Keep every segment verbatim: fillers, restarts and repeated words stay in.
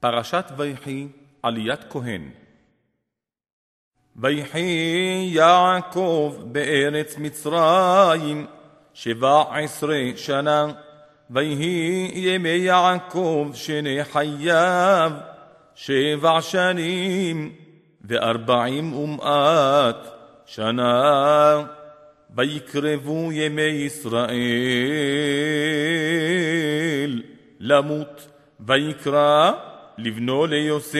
פרשת ויחי, עליית כהן. ויחי יעקב בארץ מצרים שבע עשרה שנה, ויהי ימי יעקב שני חייו שבע שנים וארבעים ומאת שנה. ויקרבו ימי ישראל למות, ויקרא לבנו ליוסף,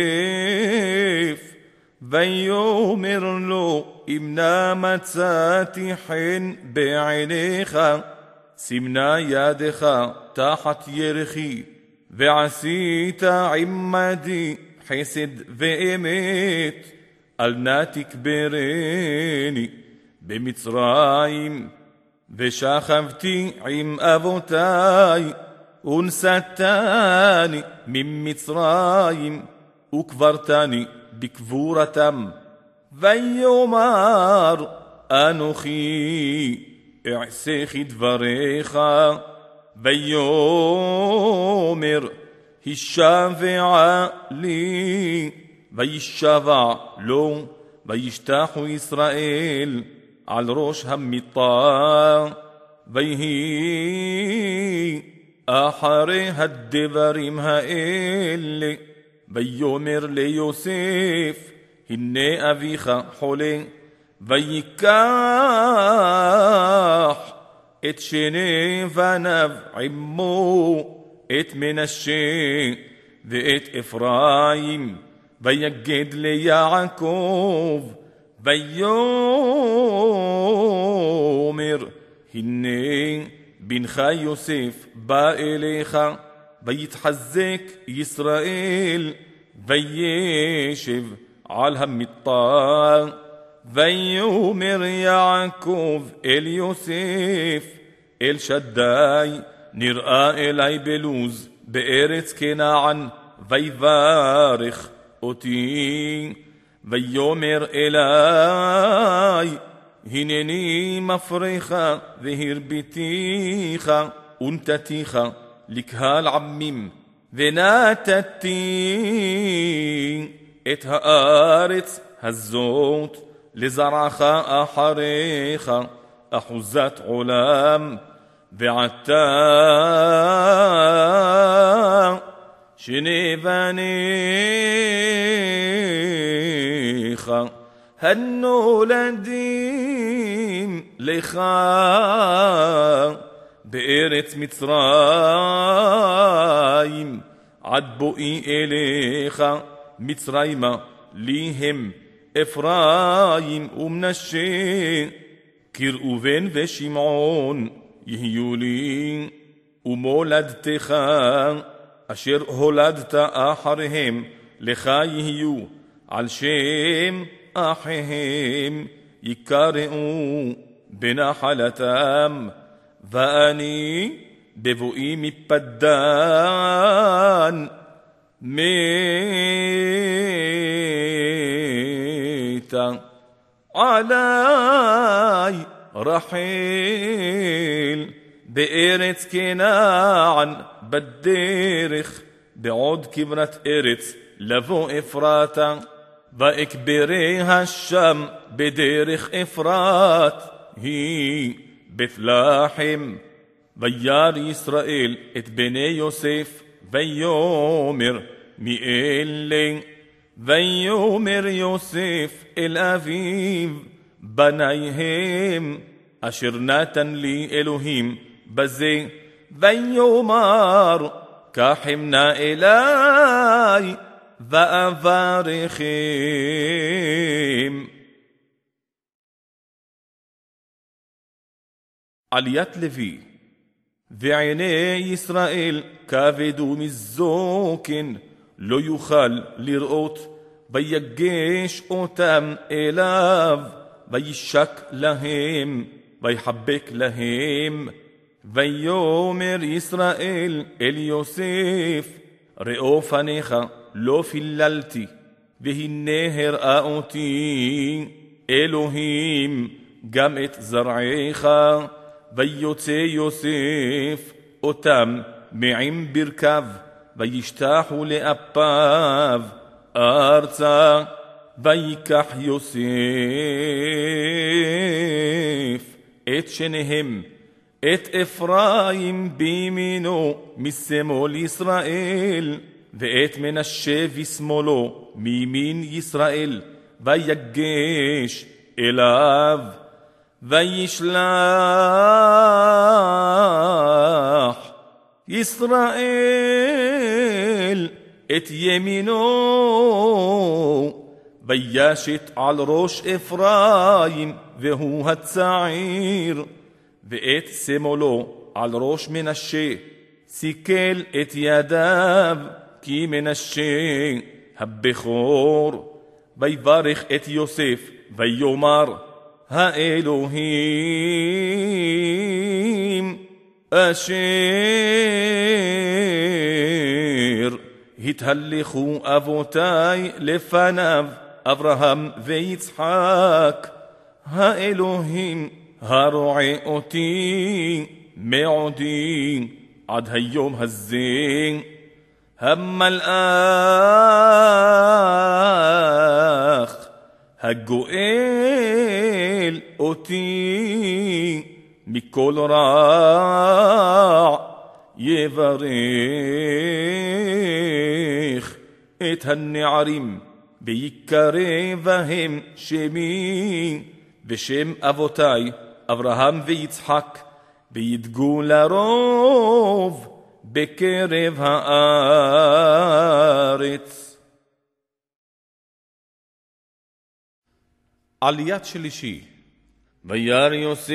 ויאמר לו, אם נא מצאתי חן בעיניך, סימנה ידך תחת ירכי, ועשית עמדי חסד ואמת, אל נא תקברני במצרים. ושכבתי עם אבותי, ונשאתני ממצרים, וקברתני בקבורתם. ויאמר, אנוכי אעשה כדבריך. ויאמר, השבע לי, וישבע לו, וישתחו ישראל על ראש המיטה. ויהי אחרי הדברים האלה, ויאמר ליוסף, הנה אביך חולה, ויקח את שני בניו עמו, את מנשה ואת אפרים, ויגד ליעקב, ויאמר, הנה בנך יוסף בא אליך. ויתחזק ישראל, וישב על המיטה. ויאמר יעקב אל יוסף, אל שדי נראה אלי בלוז בארץ כנען, ויברך אותי. ויאמר אלי, הנני מפריך והרביתיך ונתתיך לקהל עמים, ונתתי את הארץ הזאת לזרעך אחריך אחוזת עולם. ועתה שני בניך הנולדים לך בארץ מצרים, עד בואי אליך מצרימה, לי הם אפרים ומנשה, כראובן ושמעון יהיו לי, ומולדתך אשר הולדת אחריהם לך יהיו, על שם אחיהם יקראו בנחלתם. ואני בבואי מפדן מתה עלי רחל בארץ כנען בדרך, בעוד כברת ארץ לבוא אפרתה. ואקבריה שם בדרך אפרת, היא בית לחם. וירא ישראל את בני יוסף, ויאמר, מי אלה? ויאמר יוסף אל אביו, בניהם אשר נתן לי אלוהים בזה. ויאמר, קחם נא אלי ואברכם. עליית לוי. ועיני ישראל כבדו מזוקן, לא יוכל לראות. ויגש אותם אליו, וישק להם, ויחבק להם. ויאמר ישראל אל יוסף, ראו פניך לא פיללתי, והנה הראה אותי אלוהים גם את זרעיך. ויוצא יוסף אותם מעם ברכיו, וישתחו לאפיו ארצה, ויקח יוסף את שניהם, את אפרים בימינו משמאל ישראל, ואת מנשה בשמאלו מימין ישראל, ויגש אליו, וישלח ישראל את ימינו, וישת על ראש אפרים והוא הצעיר, ואת שמאלו על ראש מנשה, סיכל את ידיו כי מנשה הבכור. ויברך את יוסף ויאמר, האלוהים אשר התהלכו אבותי לפניו, אברהם ויצחק, האלוהים הרועה אותי מעודי עד היום הזה, המלאך הגואל אותי מכל רע, יברך את הנערים ויקרא בהם שמי ושם אבותי אברהם ויצחק, וידגו לרוב בקרב הארץ. עליית שלישי. וירא יוסף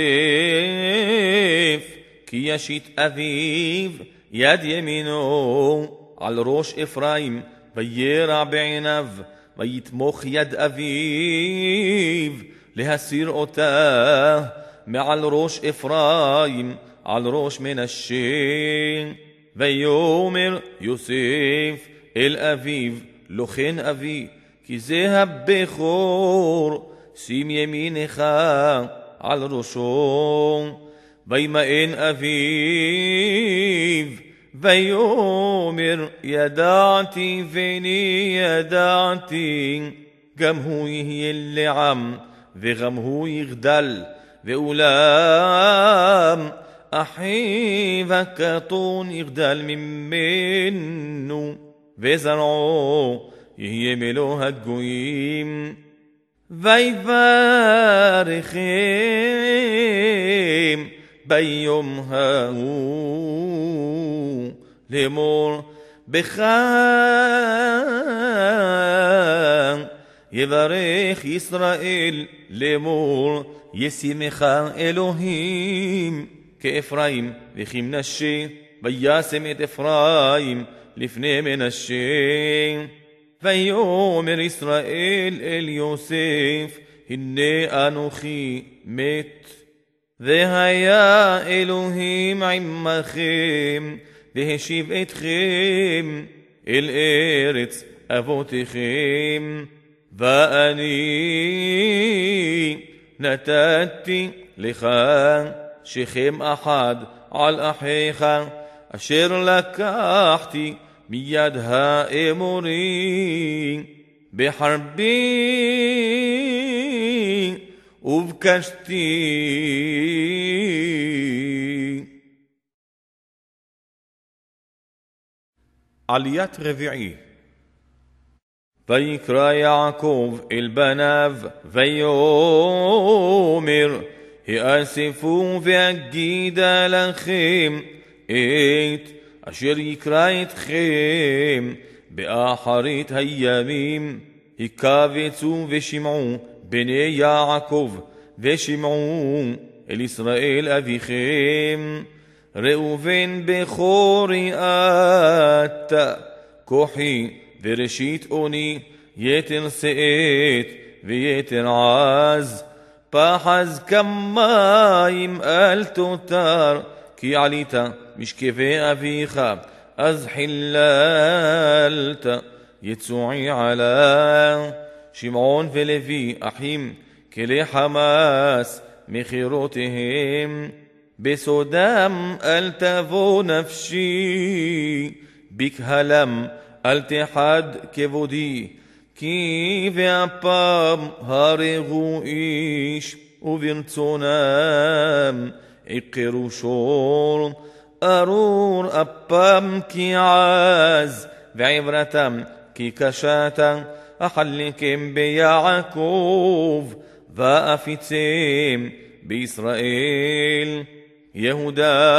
כי ישית אביו יד ימינו על ראש אפרים, וירע בעיניו, ויתמוך יד אביו להסיר אותה מעל ראש אפרים על ראש מנשה. ויאמר יוסף אל אביו, לא כן אבי, כי זה הבכור, שים ימינך על ראשו. וימאן אביו ויאמר, ידעתי בני ידעתי, גם הוא יהיה לעם וגם הוא יגדל, ואולם אחיו הקטון יגדל ממנו, וזרעו יהיה מלוא הגויים. ויברכם ביום ההוא לאמור, בך יברך ישראל לאמור, ישימך אלוהים כאפרים וכמנשה. וישם את אפרים לפני מנשה. ויאמר ישראל אל יוסף, הנה אנוכי מת, והיה אלוהים עמכם, והשיב אתכם אל ארץ אבותיכם. ואני נתתי לך שכם אחד על אחיך, אשר לקחתי מיד האמורי בחרבי, ובקשתי. עליית רביעי. ויקרא יעקב אל בניו ויאמר, האספו ואגידה לכם את אשר יקרא אתכם באחרית הימים. הקבצו ושמעו בני יעקב ושמעו אל ישראל אביכם. ראובן בכורי אתה, כוחי וראשית אוני, יתר שאת ויתר עז. פחז כמים אל תותר, כי עלית משכבי אביך, אז חיללת יצועי עלה. שמעון ולוי אחים כלי חמאס מחירותיהם, בסודם אל תבוא נפשי, בקהלם אל תחד כבודי, כי והפעם הרגו איש וברצונם עקרו שור, ארור אפם כי עז ועברתם כי קשתה, אחלקם ביעקב ואפיצם בישראל. יהודה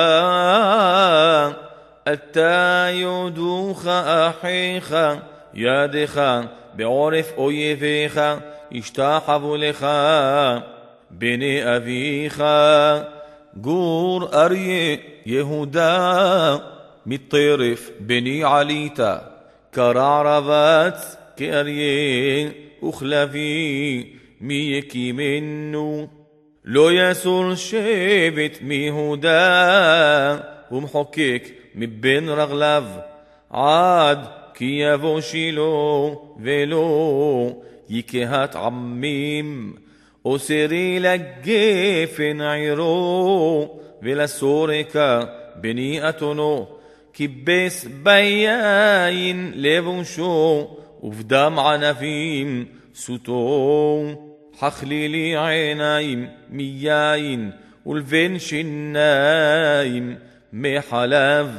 אתה יודוך אחיך, ידך בעורף אויביך ישתחוו לך. בני אביך גור אריה יהודה, מטרף בני עליתה, קרע רבץ כאריה וכלבי, מי יקימנו. לא יסור שבט מיהודה, ומחוקק מבין רגליו, עד כי יבוא שילה ולא יקהת עמים. אוסרי לגפן עירו ולסורקה בני אתונו, כיבס ביין לבושו ובדם ענבים סוטו. חכלילי עיניים מיין ולבן שיניים מחלב.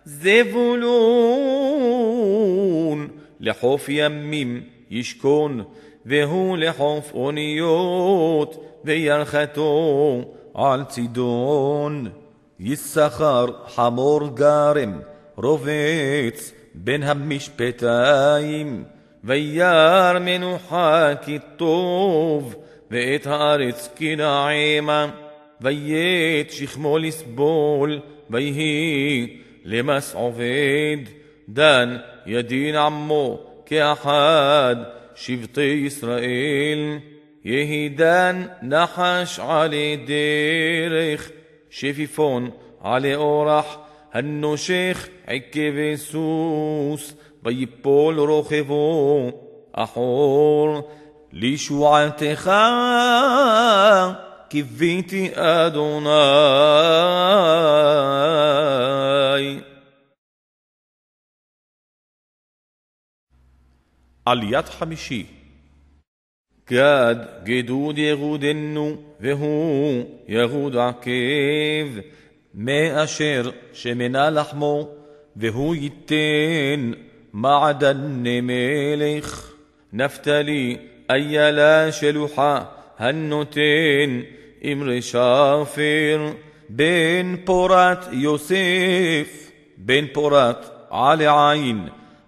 זבולון לחוף ימים ישכון, והוא לחוף אוניות וירחתו על צידון. יששכר חמור גרם רובץ בין המשפטיים, וירא מנוחה כי טוב ואת הארץ כי נעימה. וית שכמו לסבול ויהי למס עובד. דן ידין עמו כאחד שבטי ישראל. יהי דן נחש עלי דרך, שפיפון עלי אורח, הנושך עקב סוס, ויפול רוכבו אחור. לישועתך קיוויתי אדוני. עליית חמישי. גד גדוד יגודנו, והוא יגוד עקב, מאשר שמנה לחמו, והוא ייתן מעדן מלך. נפתלי איילה שלוחה, הנותן אמרי שפר. בן פורת יוסף, בן פורת עלי עין,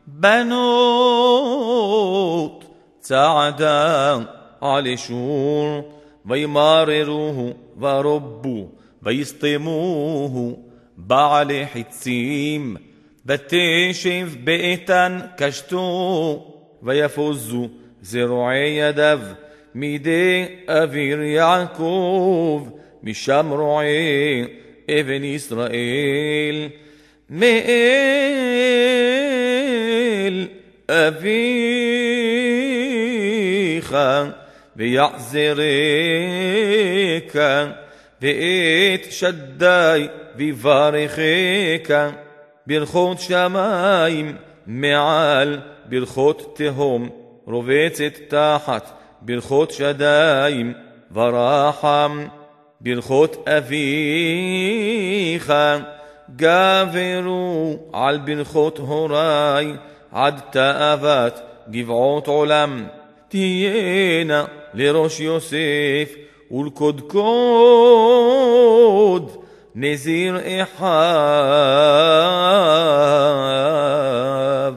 בנות צעדה עלי שור. וימררוהו ורבו ויסתמוהו בעלי חיצים. ותשב באיתן קשתו, ויפוזו זרועי ידיו מידי אוויר יעקב, משם רועי אבן ישראל. מאל אביך ויעזרך, ואת שדי ויברכך. ברכות שמיים מעל ברכות תהום, רובצת תחת ברכות שדיים ורחם. ברכות אביך גברו על ברכות הורי, עד תאוות גבעות עולם. תהיינה לראש יוסף ולקודקוד נזיר אחיו.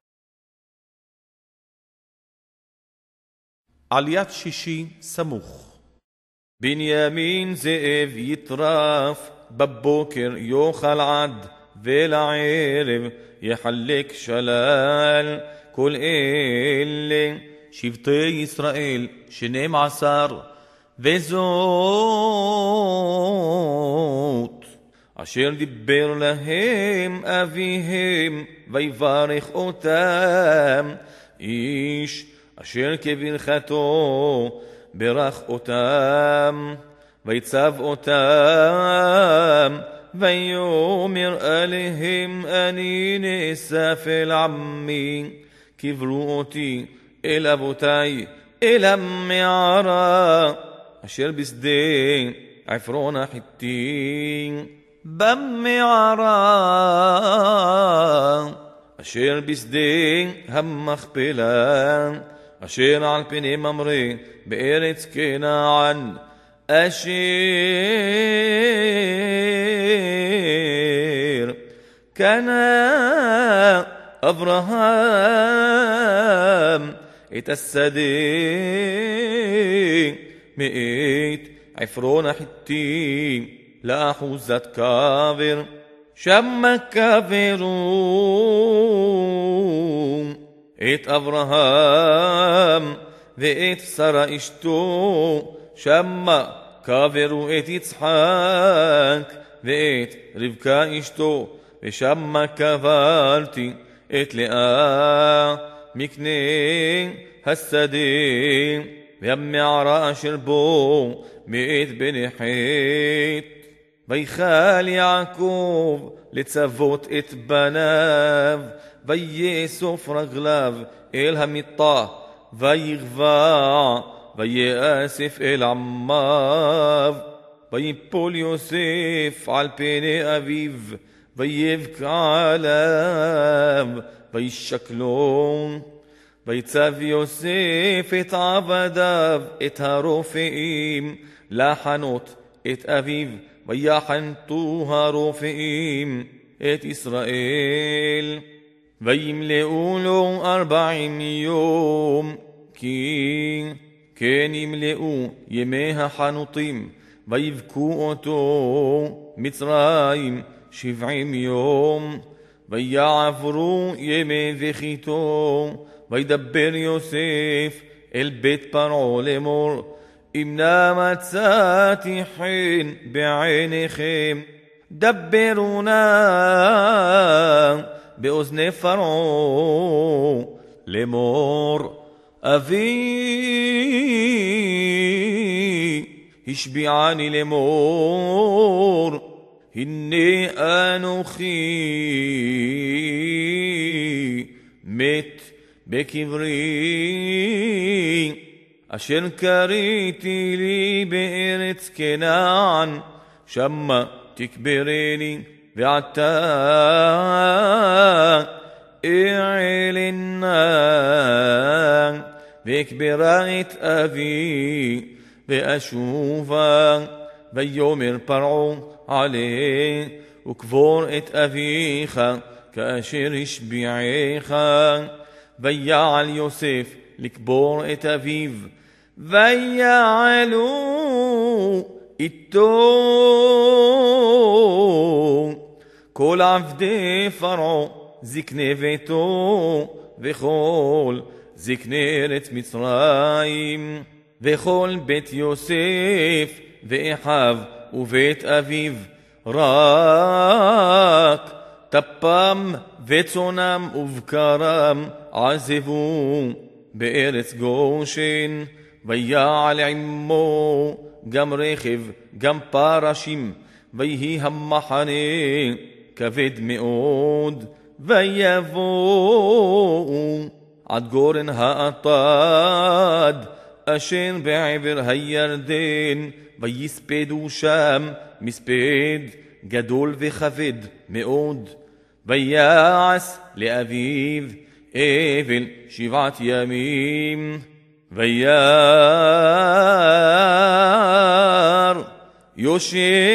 עליית שישי סמוך. בנימין זאב יטרף, בבוקר יאכל עד, ולערב יחלק שלל. כל אלה שבטי ישראל שנים עשר, וזאת אשר דיבר להם אביהם ויברך אותם. איש אשר כברכתו ברך אותם, ויצב אותם ויאמר אליהם אני נאסף עמי, קברו אותי אל אבותי אל המערה אשר בשדה עפרון החיתי, במערה אשר בשדה המכפלה, אשר על פני ממרא בארץ כנען, אשר קנה אברהם את השדה מאת עפרון החיתי לאחוזת קבר, שמה קברו את אברהם ואת שרה אשתו, שמה קברו את יצחק ואת רבקה אשתו, ושמה קברתי את לאה מקנה השדה, והמערה אשר בו מאת בני חת. ויכל יעקב לצוות את בניו, ויאסוף רגליו אל המיטה, ויגבע, ויאסף אל עמיו. ויפול יוסף על פני אביו, ויבכע עליו, וישקלו. ויצב יוסף את עבדיו, את הרופאים, לחנות את אביו, ויחנתו הרופאים את ישראל. וימלאו לו ארבעים יום, כי כן ימלאו ימי החנותים, ויבכו אותו מצרים שבעים יום. ויעברו ימי בכיתו, וידבר יוסף אל בית פרעה לאמור, אם נא מצאתי חן בעיניכם, דברו נא באוזני פרעה לאמור, אבי השביעני לאמור, הנה אנוכי מת בקברי, אשר קריתי לי בארץ כנען, שמה תקברני, ועתה אעלנה ואקברה את אבי ואשובה. ויאמר פרעה עלה וקבור את אביך כאשר השביעך. ויעל יוסף לקבור את אביו, ויעלו איתו כל עבדי פרעה זקני ביתו, וכל זקני ארץ מצרים, וכל בית יוסף ואחיו ובית אביו, רק טפם וצונם ובקרם עזבו בארץ גושן. ויעל עמו גם רכב גם פרשים, ויהי המחנה כבד מאוד. ויבואו עד גורן האטד אשר בעבר הירדן, ויספדו שם מספד גדול וכבד מאוד. ויעש לאביו אבל שבעת ימים. וירא יושב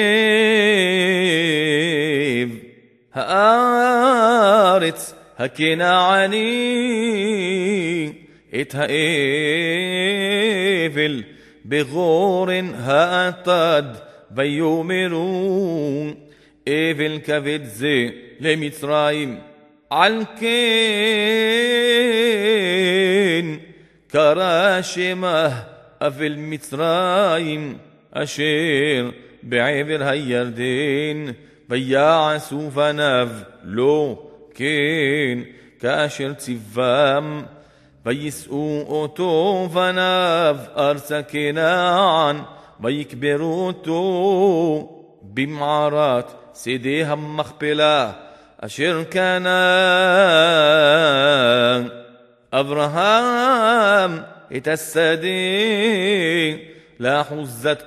הארץ הכנעני את האבל בגורן האטד, ויאמרו אבל כבד זה למצרים, על כן קרא שמה אבל מצרים אשר בעבר הירדן. ויעשו בניו לו כן כאשר ציוום, ויישאו אותו בניו ארצה כנען, ויקברו אותו במערת שדה המכפלה אשר קנה אברהם את השדה לאחוזת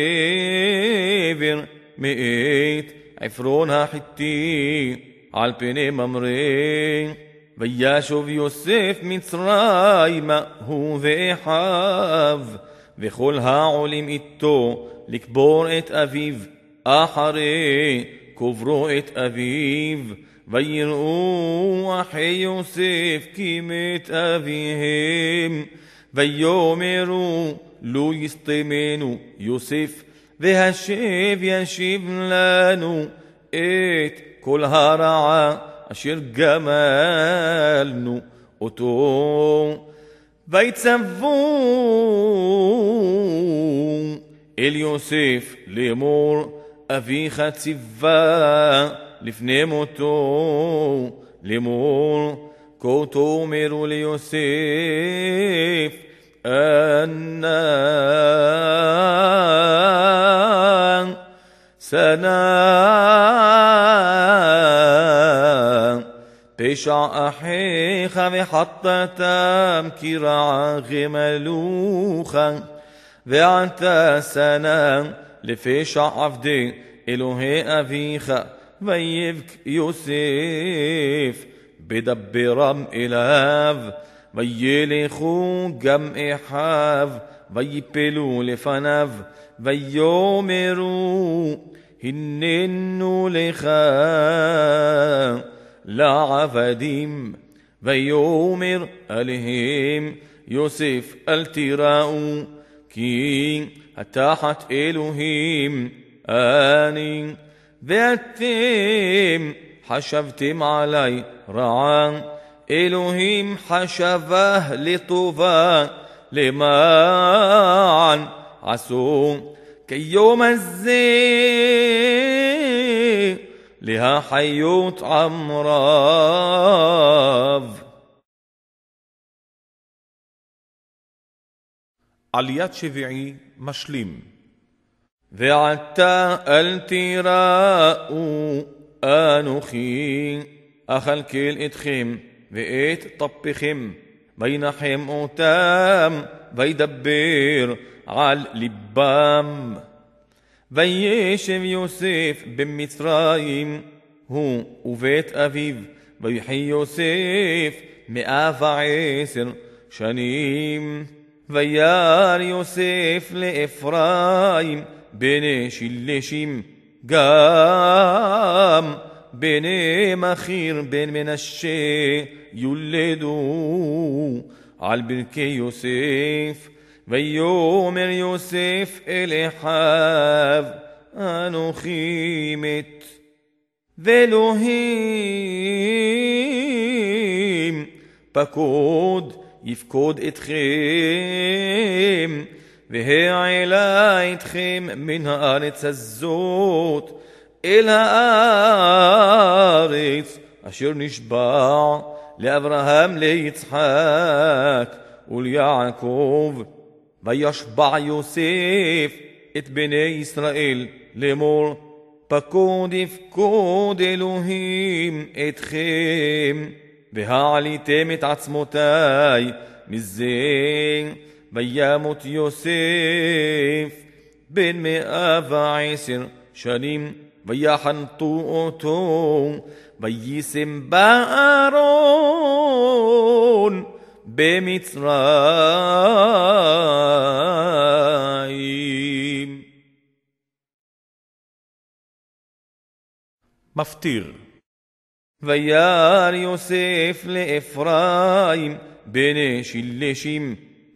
קבר מאת עפרון החיתי על פני ממרא. וישוב יוסף מצרימה הוא ואחיו וכל העולים איתו לקבור את אביו אחרי קוברו את אביו. ויראו אחי יוסף כי מת אביהם ויאמרו לו יסתמנו יוסף והשב ישיב לנו את כל הרעה אשר גמלנו אותו. ויצוו אל יוסף לאמור אביך ציווה לפני מותו לאמור כה תאמרו ליוסף אנא שנא פשע אחיך וחטאתם כי רעה גמלוך ועתה שנא לפשע עבדי אלוהי אביך. ויבך יוסף בדברם אליו וילכו גם אחיו ויפלו לפניו ויאמרו הננו לך לעבדים. ויאמר עליהם יוסף אל תיראו כי התחת אלוהים אני ואתם חשבתם עלי רעה אלוהים חשבה לטובה למען עשו כיום הזה להחיות עם רב. עליית שביעי משלים. ועתה אל תיראו אנוכי אכלכל אתכם ואת טפכם וינחם אותם וידבר על ליבם. וישב יוסף במצרים הוא ובית אביו ויחי יוסף מאה ועשר שנים. וירא יוסף לאפרים בני שלשים גם בני מכיר בן מנשה יולדו על ברכי יוסף. ויאמר יוסף אל אחיו אנוכי מת ואלוהים פקוד יפקוד אתכם והעלה אתכם מן הארץ הזאת אל הארץ אשר נשבע לאברהם ליצחק וליעקב. וישבע יוסף את בני ישראל לאמור פקוד יפקוד אלוהים אתכם והעליתם את עצמותי מזה. וימות יוסף בן מאה ועשר שנים ויחנתו אותו ויישם בארון במצרים. מפטיר. וירא יוסף לאפרים בני שלשים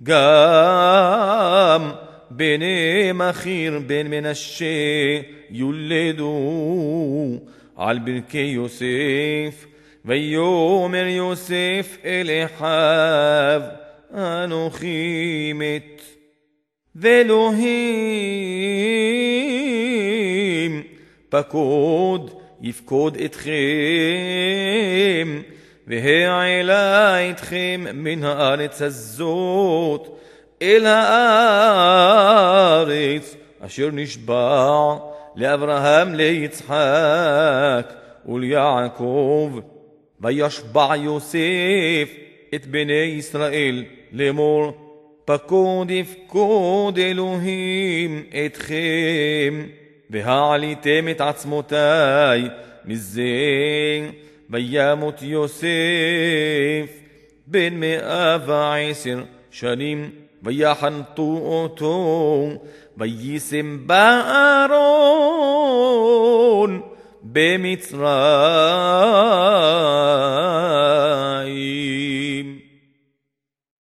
גם בני מכיר בן מנשה יולדו על ברכי יוסף. ויאמר יוסף אל אחיו אנוכי מת ואלוהים פקוד יפקוד אתכם והעלה אתכם מן הארץ הזאת אל הארץ אשר נשבע לאברהם, ליצחק וליעקב. וישבע יוסף את בני ישראל לאמור, פקוד יפקוד אלוהים אתכם, והעליתם את עצמותי מזה. וימות יוסף בן מאה ועשר שנים, ויחנתו אותו, ויישם בארון במצרים.